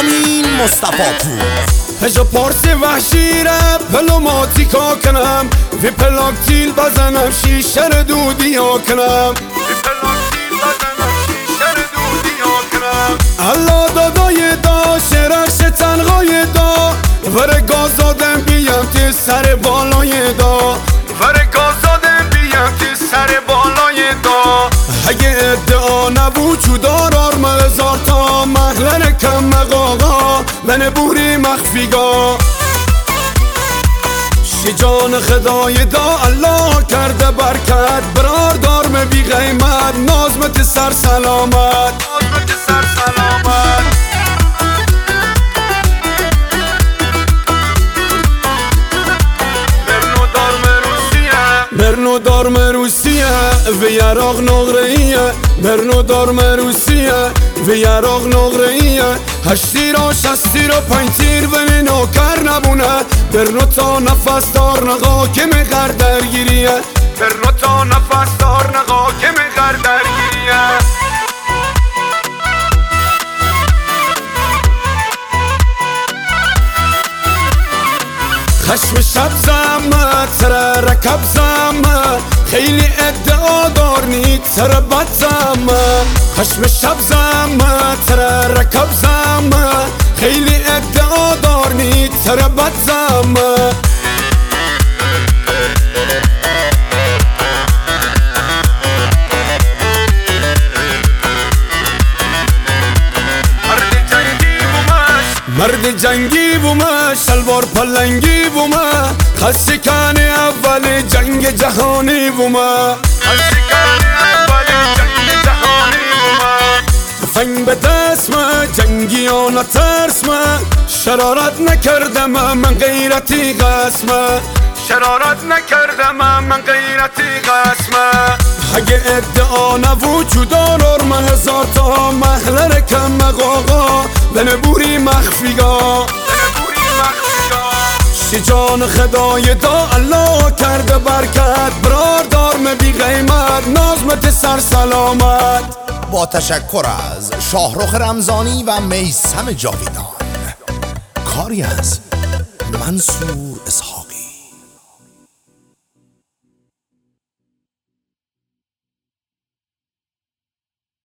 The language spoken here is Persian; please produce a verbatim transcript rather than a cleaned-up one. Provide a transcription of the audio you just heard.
رامین مصطفی پور هجا پارس وحشی را پلوماتی کا کنم وی پلاکتیل بزنم شیشه رو دودی ها کنم الله دادای دا شرش تنغای دا ور گازادم بیم تی سر بالای دا ور گازادم بیم تی سر بالای دا اگه ادعا نبود چودار آرم هزار تا محلن کم مقاقا من بوری مخفیگا شجان خدای دا الله کرده برکت برار دارم بی غیمت نازمت سر سلامت نازمت سر سلامت برنو دارم روسیه و یراق نغرهیه برنو دارم روسیه و یراق نغرهیه هشتی را شستی را پنجتیر و نوکر نبونه برنو تا نفس دار نقا که مغر درگیریه برنو تا نفس دار نقا که مغر درگیریه خشم شب زمه تر رکب زمه خیلی ادعا دار نی تر بد زمه خشم شب زمه تر رکب زمه خیلی ادعا دار نی تر بد زمه مرد جنگی بومه شلوار پلنگی بومه خستکان اول جنگ جهانی بومه خستکان اول جنگ جهانی بومه تفنگ به دستمه جنگیان ترسمه شرارت نکردم من غیرتی قسمه شرارت نکردم من غیرتی قسمه اگه ادعا نبود چودار آرم هزار تا محلر کم مقاقا لن بوری مخفیگا شجان خدای دا الله کرده برکت برار دارم بی غیمت نازمت سر سلامت. با تشکر از شاهرخ رمضانی و میثم جاویدان، کاری از منصور اسحاق.